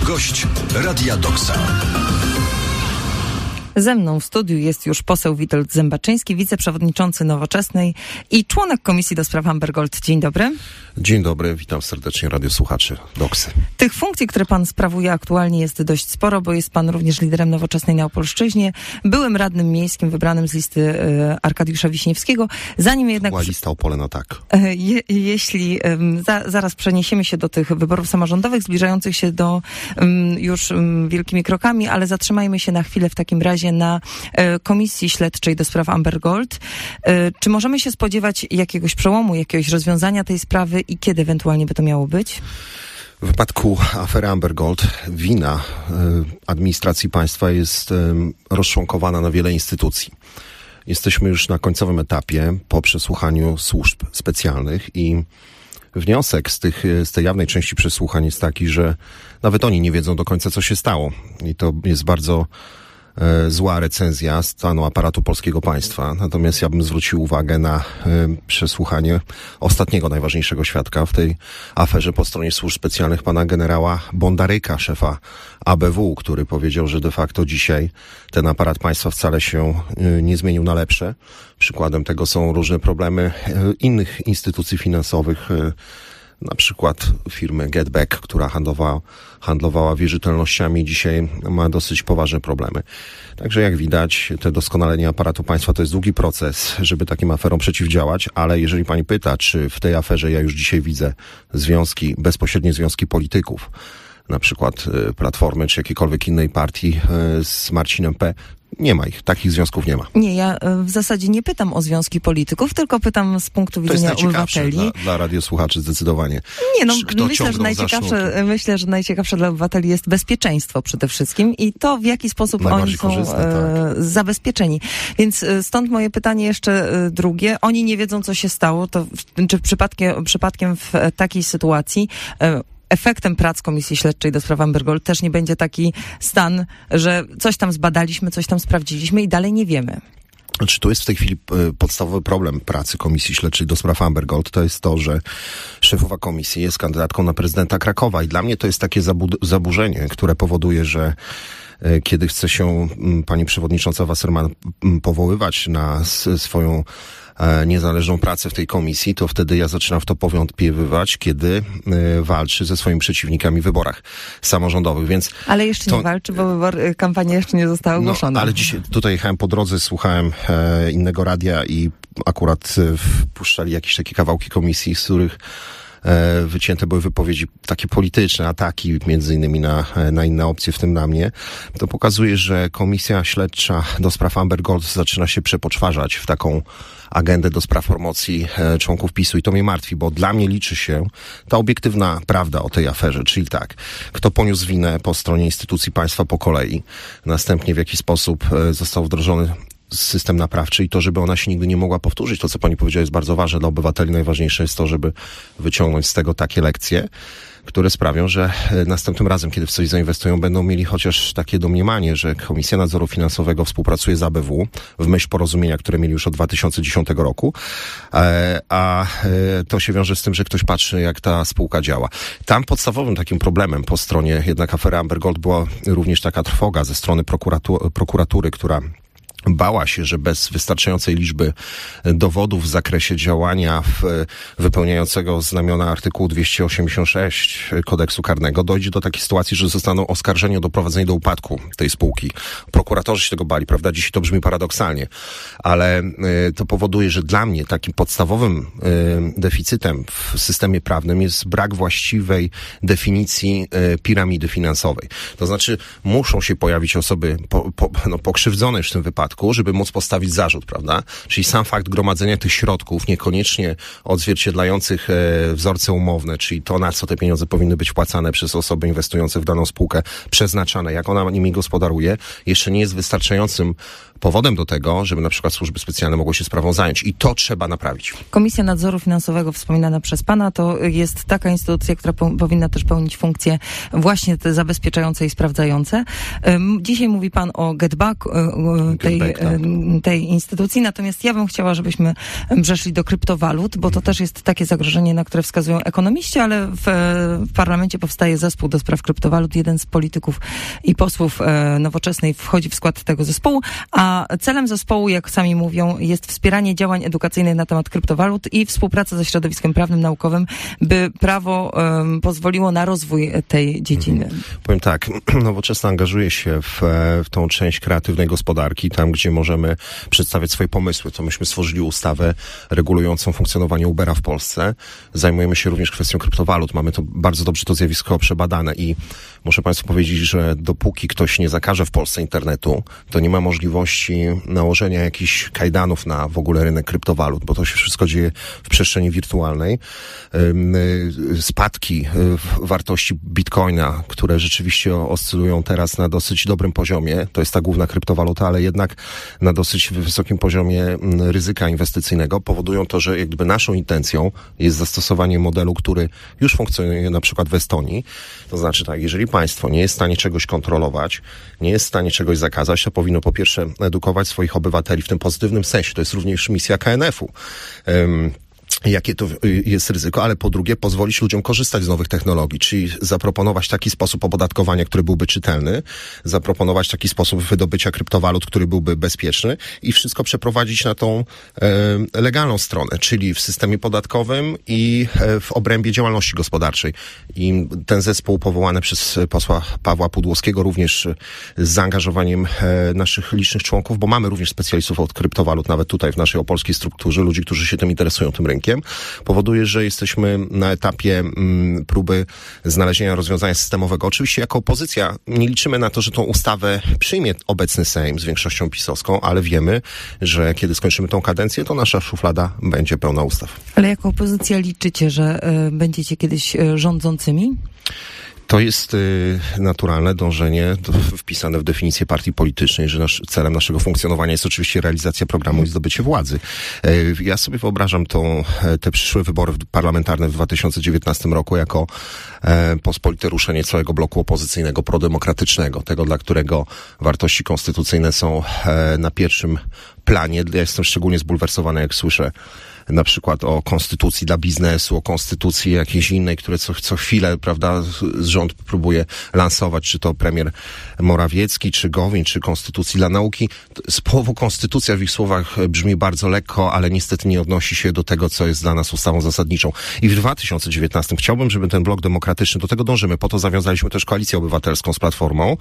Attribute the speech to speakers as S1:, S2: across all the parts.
S1: Gość Radia Doksa.
S2: Ze mną w studiu jest już poseł Witold Zębaczyński, wiceprzewodniczący Nowoczesnej i członek Komisji do Spraw Amber Gold. Dzień dobry.
S3: Dzień dobry, witam serdecznie radiosłuchaczy Doksy.
S2: Tych funkcji, które pan sprawuje aktualnie, jest dość sporo, bo jest pan również liderem Nowoczesnej na Opolszczyźnie, byłym radnym miejskim wybranym z listy Arkadiusza Wiśniewskiego. Zanim jednak...
S3: Była lista Opole na tak.
S2: Jeśli zaraz przeniesiemy się do tych wyborów samorządowych, zbliżających się do już wielkimi krokami, ale zatrzymajmy się na chwilę w takim razie na Komisji Śledczej do Spraw Amber Gold. Czy możemy się spodziewać jakiegoś przełomu, jakiegoś rozwiązania tej sprawy i kiedy ewentualnie by to miało być?
S3: W wypadku afery Amber Gold wina administracji państwa jest rozczłonkowana na wiele instytucji. Jesteśmy już na końcowym etapie po przesłuchaniu służb specjalnych i wniosek z tej jawnej części przesłuchań jest taki, że nawet oni nie wiedzą do końca, co się stało. I to jest bardzo zła recenzja stanu aparatu polskiego państwa. Natomiast ja bym zwrócił uwagę na przesłuchanie ostatniego, najważniejszego świadka w tej aferze po stronie służb specjalnych, pana generała Bondaryka, szefa ABW, który powiedział, że de facto dzisiaj ten aparat państwa wcale się nie zmienił na lepsze. Przykładem tego są różne problemy innych instytucji finansowych, na przykład firmy Getback, która handlowała wierzytelnościami, dzisiaj ma dosyć poważne problemy. Także jak widać, to doskonalenie aparatu państwa to jest długi proces, żeby takim aferom przeciwdziałać, ale jeżeli pani pyta, czy w tej aferze ja już dzisiaj widzę bezpośrednie związki polityków, na przykład Platformy czy jakiejkolwiek innej partii z Marcinem P., nie ma ich. Takich związków nie ma.
S2: Nie, ja w zasadzie nie pytam o związki polityków, tylko pytam z punktu widzenia obywateli.
S3: Dla radiosłuchaczy zdecydowanie.
S2: Nie, no myślę, że najciekawsze dla obywateli jest bezpieczeństwo przede wszystkim i to, w jaki sposób oni są zabezpieczeni. Więc stąd moje pytanie jeszcze drugie. Oni nie wiedzą, co się stało. To czy przypadkiem w takiej sytuacji efektem prac Komisji Śledczej do Spraw Amber Gold też nie będzie taki stan, że coś tam zbadaliśmy, coś tam sprawdziliśmy i dalej nie wiemy?
S3: Znaczy, tu jest w tej chwili podstawowy problem pracy Komisji Śledczej do Spraw Amber Gold. To jest to, że szefowa komisji jest kandydatką na prezydenta Krakowa i dla mnie to jest takie zaburzenie, które powoduje, że kiedy chce się pani przewodnicząca Wasserman powoływać na swoją niezależną pracę w tej komisji, to wtedy ja zaczynam w to powątpiewać, kiedy walczy ze swoimi przeciwnikami w wyborach samorządowych, więc... Ale
S2: jeszcze nie walczy, bo kampania jeszcze nie została ogłoszona.
S3: No, ale dzisiaj tutaj jechałem po drodze, słuchałem innego radia i akurat puszczali jakieś takie kawałki komisji, z których wycięte były wypowiedzi takie polityczne, ataki między innymi na inne opcje, w tym na mnie. To pokazuje, że Komisja Śledcza do Spraw Amber Gold zaczyna się przepoczwarzać w taką agendę do spraw promocji członków PiS-u i to mnie martwi, bo dla mnie liczy się ta obiektywna prawda o tej aferze, czyli tak, kto poniósł winę po stronie instytucji państwa po kolei, następnie w jaki sposób został wdrożony system naprawczy i to, żeby ona się nigdy nie mogła powtórzyć. To, co pani powiedziała, jest bardzo ważne dla obywateli. Najważniejsze jest to, żeby wyciągnąć z tego takie lekcje, które sprawią, że następnym razem, kiedy w coś zainwestują, będą mieli chociaż takie domniemanie, że Komisja Nadzoru Finansowego współpracuje z ABW w myśl porozumienia, które mieli już od 2010 roku, a to się wiąże z tym, że ktoś patrzy, jak ta spółka działa. Tam podstawowym takim problemem po stronie jednak afery Amber Gold była również taka trwoga ze strony prokuratury, która bała się, że bez wystarczającej liczby dowodów w zakresie działania wypełniającego znamiona artykułu 286 kodeksu karnego dojdzie do takiej sytuacji, że zostaną oskarżeni o doprowadzenie do upadku tej spółki. Prokuratorzy się tego bali, prawda? Dzisiaj to brzmi paradoksalnie, ale to powoduje, że dla mnie takim podstawowym deficytem w systemie prawnym jest brak właściwej definicji piramidy finansowej. To znaczy muszą się pojawić osoby pokrzywdzone już w tym wypadku, żeby móc postawić zarzut, prawda? Czyli sam fakt gromadzenia tych środków, niekoniecznie odzwierciedlających wzorce umowne, czyli to, na co te pieniądze powinny być wpłacane przez osoby inwestujące w daną spółkę, przeznaczane, jak ona nimi gospodaruje, jeszcze nie jest wystarczającym powodem do tego, żeby na przykład służby specjalne mogły się sprawą zająć. I to trzeba naprawić.
S2: Komisja Nadzoru Finansowego wspominana przez pana to jest taka instytucja, która powinna też pełnić funkcje właśnie te zabezpieczające i sprawdzające. Dzisiaj mówi pan o GetBack, tej instytucji, natomiast ja bym chciała, żebyśmy przeszli do kryptowalut, bo to też jest takie zagrożenie, na które wskazują ekonomiści, ale w parlamencie powstaje zespół do spraw kryptowalut. Jeden z polityków i posłów Nowoczesnej wchodzi w skład tego zespołu, a celem zespołu, jak sami mówią, jest wspieranie działań edukacyjnych na temat kryptowalut i współpraca ze środowiskiem prawnym, naukowym, by prawo pozwoliło na rozwój tej dziedziny.
S3: Powiem tak, Nowoczesna angażuje się w tą część kreatywnej gospodarki, tam gdzie możemy przedstawiać swoje pomysły. To myśmy stworzyli ustawę regulującą funkcjonowanie Ubera w Polsce. Zajmujemy się również kwestią kryptowalut. Mamy to bardzo dobrze to zjawisko przebadane i muszę państwu powiedzieć, że dopóki ktoś nie zakaże w Polsce internetu, to nie ma możliwości nałożenia jakichś kajdanów na w ogóle rynek kryptowalut, bo to się wszystko dzieje w przestrzeni wirtualnej. Spadki wartości bitcoina, które rzeczywiście oscylują teraz na dosyć dobrym poziomie, to jest ta główna kryptowaluta, ale jednak na dosyć wysokim poziomie ryzyka inwestycyjnego, powodują to, że jakby naszą intencją jest zastosowanie modelu, który już funkcjonuje na przykład w Estonii. To znaczy tak, jeżeli państwo nie jest w stanie czegoś kontrolować, nie jest w stanie czegoś zakazać, to powinno po pierwsze edukować swoich obywateli w tym pozytywnym sensie. To jest również misja KNF-u. Jakie to jest ryzyko, ale po drugie pozwolić ludziom korzystać z nowych technologii, czyli zaproponować taki sposób opodatkowania, który byłby czytelny, zaproponować taki sposób wydobycia kryptowalut, który byłby bezpieczny i wszystko przeprowadzić na tą legalną stronę, czyli w systemie podatkowym i w obrębie działalności gospodarczej. I ten zespół powołany przez posła Pawła Pudłowskiego również z zaangażowaniem naszych licznych członków, bo mamy również specjalistów od kryptowalut, nawet tutaj w naszej opolskiej strukturze, ludzi, którzy się tym interesują, tym rynkiem, powoduje, że jesteśmy na etapie próby znalezienia rozwiązania systemowego. Oczywiście jako opozycja nie liczymy na to, że tą ustawę przyjmie obecny Sejm z większością pisowską, ale wiemy, że kiedy skończymy tą kadencję, to nasza szuflada będzie pełna ustaw.
S2: Ale jako opozycja liczycie, że będziecie kiedyś rządzącymi?
S3: To jest naturalne dążenie wpisane w definicję partii politycznej, że celem naszego funkcjonowania jest oczywiście realizacja programu i zdobycie władzy. Ja sobie wyobrażam te przyszłe wybory parlamentarne w 2019 roku jako pospolite ruszenie całego bloku opozycyjnego, prodemokratycznego, tego, dla którego wartości konstytucyjne są na pierwszym planie. Ja jestem szczególnie zbulwersowany, jak słyszę na przykład o konstytucji dla biznesu, o konstytucji jakiejś innej, które co chwilę, prawda, rząd próbuje lansować, czy to premier Morawiecki, czy Gowin, czy konstytucji dla nauki. Słowo konstytucja w ich słowach brzmi bardzo lekko, ale niestety nie odnosi się do tego, co jest dla nas ustawą zasadniczą. I w 2019 chciałbym, żeby ten blok demokratyczny, do tego dążymy, po to zawiązaliśmy też Koalicję Obywatelską z Platformą,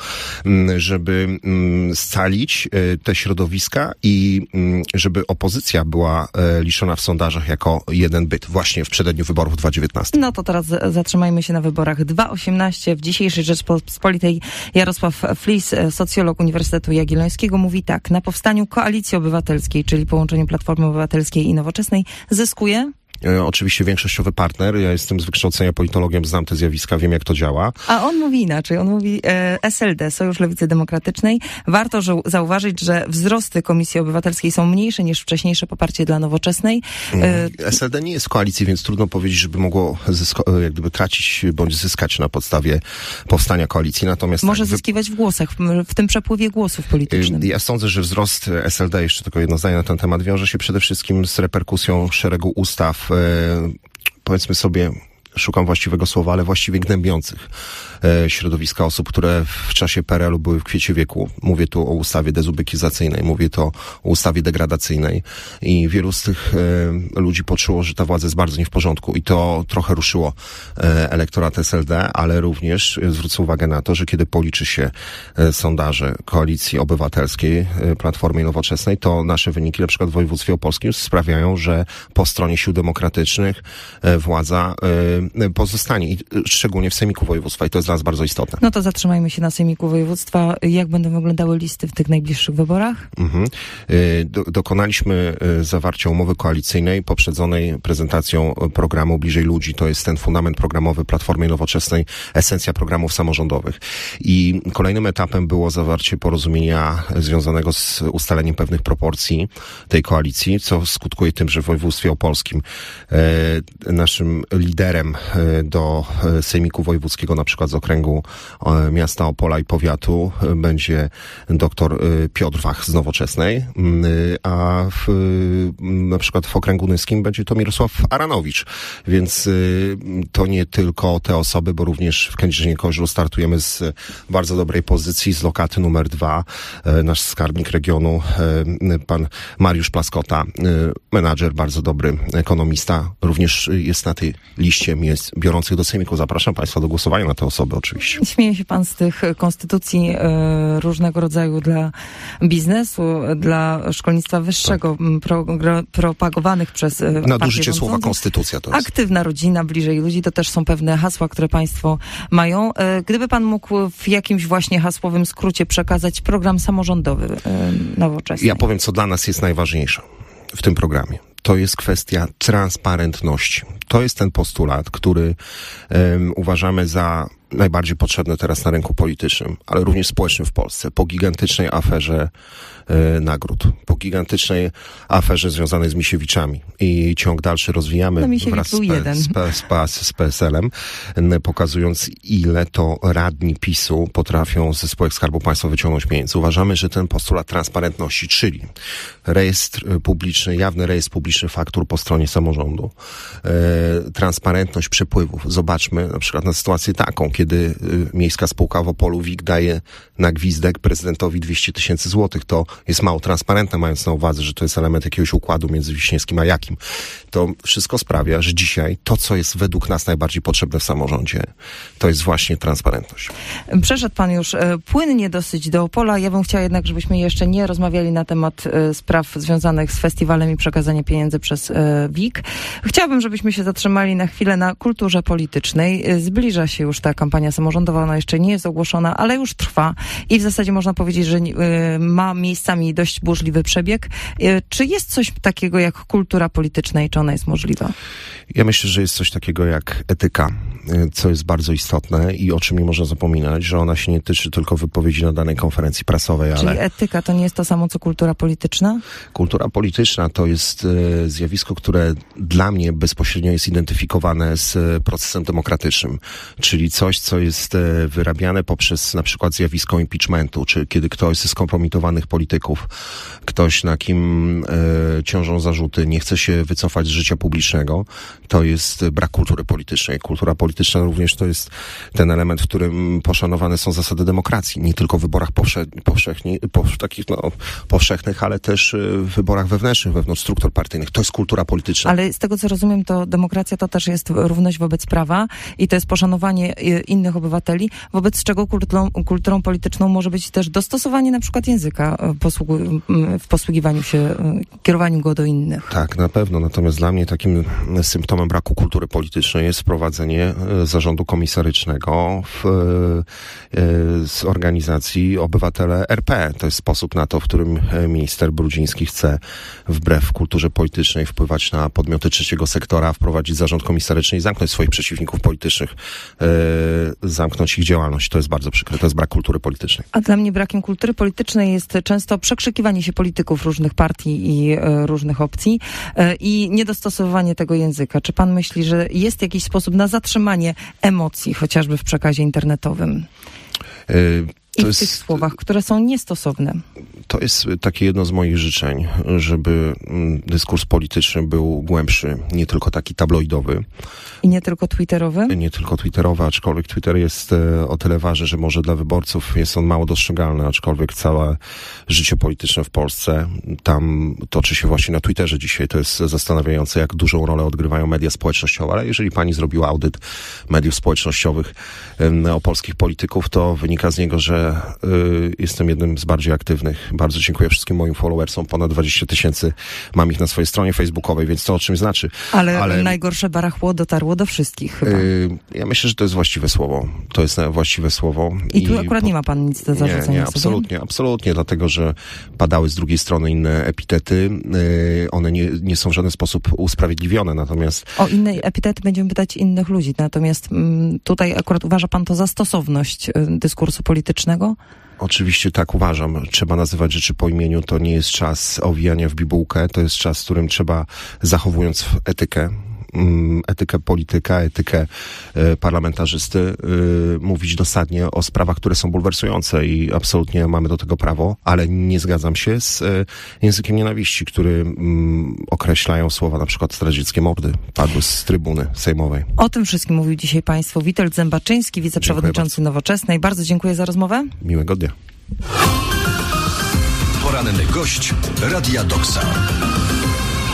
S3: żeby scalić te środowiska i żeby opozycja była liczona w sondażach jako jeden byt, właśnie w przededniu wyborów 2019.
S2: No to teraz zatrzymajmy się na wyborach 2018. W dzisiejszej Rzeczpospolitej Jarosław Flis, socjolog Uniwersytetu Jagiellońskiego, mówi tak: na powstaniu Koalicji Obywatelskiej, czyli połączeniu Platformy Obywatelskiej i Nowoczesnej, zyskuje
S3: oczywiście większościowy partner. Ja jestem z wykształcenia politologiem, znam te zjawiska, wiem jak to działa.
S2: A on mówi inaczej. On mówi SLD, Sojusz Lewicy Demokratycznej. Warto zauważyć, że wzrosty Komisji Obywatelskiej są mniejsze niż wcześniejsze poparcie dla Nowoczesnej.
S3: SLD nie jest w koalicji, więc trudno powiedzieć, żeby mogło jak gdyby tracić bądź zyskać na podstawie powstania koalicji. Natomiast
S2: może zyskiwać w głosach, w tym przepływie głosów politycznym.
S3: Ja sądzę, że wzrost SLD, jeszcze tylko jedno zdanie na ten temat, wiąże się przede wszystkim z reperkusją szeregu ustaw, powiedzmy sobie, szukam właściwego słowa, ale właściwie gnębiących środowiska osób, które w czasie PRL-u były w kwiecie wieku. Mówię tu o ustawie dezubekizacyjnej, mówię to o ustawie degradacyjnej i wielu z tych ludzi poczuło, że ta władza jest bardzo nie w porządku i to trochę ruszyło elektorat SLD, ale również zwrócę uwagę na to, że kiedy policzy się sondaże Koalicji Obywatelskiej, Platformy i Nowoczesnej, to nasze wyniki, na przykład w województwie opolskim, sprawiają, że po stronie sił demokratycznych władza pozostanie, szczególnie w Sejmiku Województwa i to jest dla nas bardzo istotne.
S2: No to zatrzymajmy się na Sejmiku Województwa. Jak będą wyglądały listy w tych najbliższych wyborach?
S3: Dokonaliśmy zawarcia umowy koalicyjnej poprzedzonej prezentacją programu Bliżej Ludzi. To jest ten fundament programowy Platformy Nowoczesnej, esencja programów samorządowych. I kolejnym etapem było zawarcie porozumienia związanego z ustaleniem pewnych proporcji tej koalicji, co skutkuje tym, że w województwie opolskim naszym liderem do Sejmiku Wojewódzkiego, na przykład z okręgu miasta Opola i powiatu, będzie dr Piotr Wach z Nowoczesnej, a na przykład w okręgu nyskim będzie to Mirosław Aranowicz. Więc to nie tylko te osoby, bo również w Kędzierzynie-Koźlu startujemy z bardzo dobrej pozycji, z lokaty numer 2. Nasz skarbnik regionu, pan Mariusz Plaskota, menadżer, bardzo dobry ekonomista, również jest na tej liście miejsc biorących do Sejmiku. Zapraszam Państwa do głosowania na te osoby oczywiście.
S2: Śmieje się Pan z tych konstytucji różnego rodzaju dla biznesu, dla szkolnictwa wyższego, propagowanych przez
S3: nadużycie słowa konstytucja to jest.
S2: Aktywna rodzina, bliżej ludzi, to też są pewne hasła, które Państwo mają. Gdyby Pan mógł w jakimś właśnie hasłowym skrócie przekazać program samorządowy Nowoczesnej.
S3: Ja powiem, co dla nas jest najważniejsze w tym programie. To jest kwestia transparentności. To jest ten postulat, który uważamy za najbardziej potrzebny teraz na rynku politycznym, ale również społecznym w Polsce. Po gigantycznej aferze nagród, po gigantycznej aferze związanej z Misiewiczami i ciąg dalszy rozwijamy wraz z PSL-em, pokazując, ile to radni PiS-u potrafią ze spółek Skarbu Państwa wyciągnąć pieniędzy. Uważamy, że ten postulat transparentności, czyli rejestr publiczny, jawny rejestr publiczny faktur po stronie samorządu, transparentność przepływów. Zobaczmy na przykład na sytuację taką, kiedy miejska spółka w Opolu WIG daje na gwizdek prezydentowi 200 000 złotych. To jest mało transparentne, mając na uwadze, że to jest element jakiegoś układu między Wiśniewskim a Jakim. To wszystko sprawia, że dzisiaj to, co jest według nas najbardziej potrzebne w samorządzie, to jest właśnie transparentność.
S2: Przeszedł Pan już płynnie dosyć do Opola. Ja bym chciała jednak, żebyśmy jeszcze nie rozmawiali na temat spraw związanych z festiwalem i przekazania pieniędzy przez WIG. Chciałabym, żebyśmy się zatrzymali na chwilę na kulturze politycznej. Zbliża się już ta kampania samorządowa, ona jeszcze nie jest ogłoszona, ale już trwa i w zasadzie można powiedzieć, że ma miejscami dość burzliwy przebieg. Czy jest coś takiego jak kultura polityczna i czy ona jest możliwa?
S3: Ja myślę, że jest coś takiego jak etyka, co jest bardzo istotne i o czym nie można zapominać, że ona się nie tyczy tylko wypowiedzi na danej konferencji prasowej, ale...
S2: Czyli etyka to nie jest to samo, co kultura polityczna?
S3: Kultura polityczna to jest zjawisko, które dla mnie bezpośrednio jest identyfikowane z procesem demokratycznym, czyli coś, co jest wyrabiane poprzez na przykład zjawisko impeachmentu, czy kiedy ktoś ze skompromitowanych polityków, ktoś, na kim ciążą zarzuty, nie chce się wycofać z życia publicznego, to jest brak kultury politycznej. Kultura polityczna również to jest ten element, w którym poszanowane są zasady demokracji. Nie tylko w wyborach powszechnych, ale też w wyborach wewnętrznych, wewnątrz struktur partyjnych. To jest kultura polityczna.
S2: Ale z tego, co rozumiem, to demokracja to też jest równość wobec prawa i to jest poszanowanie innych obywateli, wobec czego kulturą polityczną może być też dostosowanie na przykład języka w posługiwaniu się, kierowaniu go do innych.
S3: Tak, na pewno. Natomiast dla mnie takim symptomem braku kultury politycznej jest wprowadzenie zarządu komisarycznego z organizacji Obywatele RP. To jest sposób na to, w którym minister Brudziński chce wbrew kulturze politycznej wpływać na podmioty trzeciego sektora, wprowadzić zarząd komisaryczny i zamknąć swoich przeciwników politycznych, zamknąć ich działalność. To jest bardzo przykre. To jest brak kultury politycznej.
S2: A dla mnie brakiem kultury politycznej jest często przekrzykiwanie się polityków różnych partii i różnych opcji i niedostosowanie tego języka. Czy pan myśli, że jest jakiś sposób na zatrzymanie emocji, chociażby w przekazie internetowym? I w tych słowach, które są niestosowne.
S3: To jest takie jedno z moich życzeń, żeby dyskurs polityczny był głębszy, nie tylko taki tabloidowy.
S2: I nie tylko twitterowy?
S3: Nie tylko twitterowy, aczkolwiek Twitter jest o tyle ważny, że może dla wyborców jest on mało dostrzegalny, aczkolwiek całe życie polityczne w Polsce tam toczy się właśnie na Twitterze dzisiaj. To jest zastanawiające, jak dużą rolę odgrywają media społecznościowe, ale jeżeli pani zrobiła audyt mediów społecznościowych opolskich polityków, to wynika z niego, że Twitterze jestem jednym z bardziej aktywnych. Bardzo dziękuję wszystkim moim followersom. Ponad 20 000 mam ich na swojej stronie facebookowej, więc to o czymś znaczy.
S2: Ale najgorsze barachło dotarło do wszystkich chyba.
S3: Ja myślę, że to jest właściwe słowo. To jest właściwe słowo.
S2: I tu akurat nie ma pan nic do zarzucenia
S3: Nie, absolutnie, dlatego, że padały z drugiej strony inne epitety. One nie są w żaden sposób usprawiedliwione, natomiast...
S2: O inne epitety będziemy pytać innych ludzi, natomiast tutaj akurat uważa pan to za stosowność dyskursu politycznego?
S3: Oczywiście tak uważam. Trzeba nazywać rzeczy po imieniu. To nie jest czas owijania w bibułkę. To jest czas, w którym trzeba, zachowując etykę polityka, etykę parlamentarzysty, mówić dosadnie o sprawach, które są bulwersujące i absolutnie mamy do tego prawo, ale nie zgadzam się z językiem nienawiści, który określają słowa na przykład zdradzieckie mordy, padły z trybuny sejmowej.
S2: O tym wszystkim mówił dzisiaj państwu Witold Zębaczyński, wiceprzewodniczący Nowoczesnej. Bardzo dziękuję za rozmowę.
S3: Miłego dnia.
S1: Poranny gość Radia Doksa.